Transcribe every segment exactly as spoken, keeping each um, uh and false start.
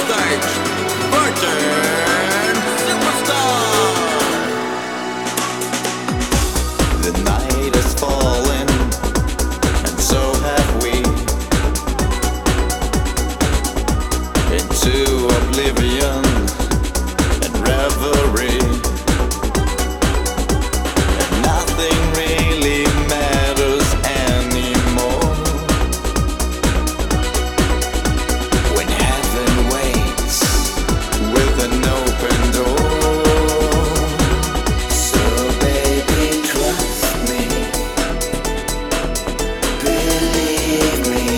stage, Virgin Superstar. The night is falling, and so have we, into oblivion and reverie, and nothing really matters anymore. When heaven waits with an open door. So baby, trust me, believe me,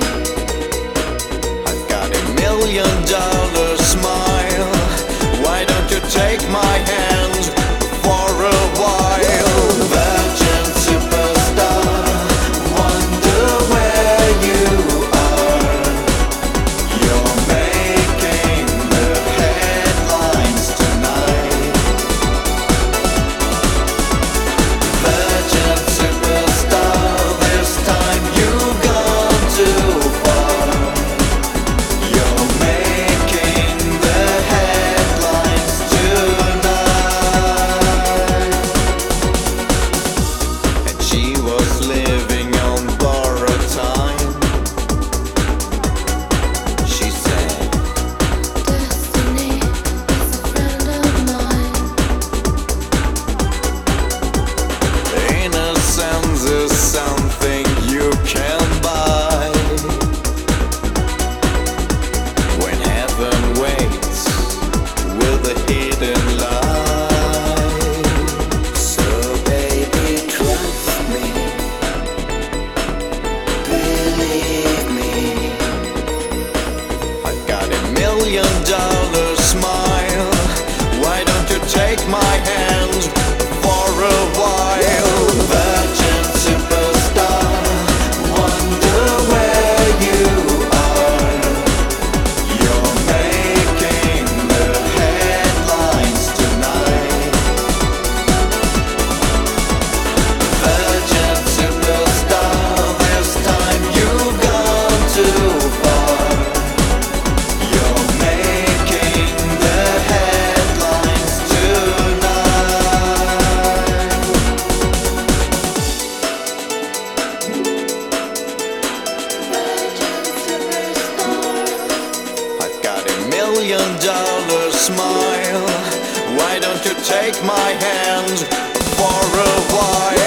I've got a million dollar smile. Why don't you take my hand for a while? Virgin superstar, wonder where you are. You're making the headlines tonight. Virgin superstar, this time you've gone too far. You're making the headlines tonight. And she was living on borrowed time. She said, Destiny is a friend of mine. innocence is something you can buy. When heaven waits with a hidden lie. So baby, trust me, believe me, I've got a million dollar smile. Why don't you take my hand for a while? Virgin superstar, wonder where you are. You're making the headlines tonight. Virgin superstar, this time you've gone too far. You're making the headlines tonight. Virgin superstar. I've got a million dollar smile. Why don't you take my hand for a while?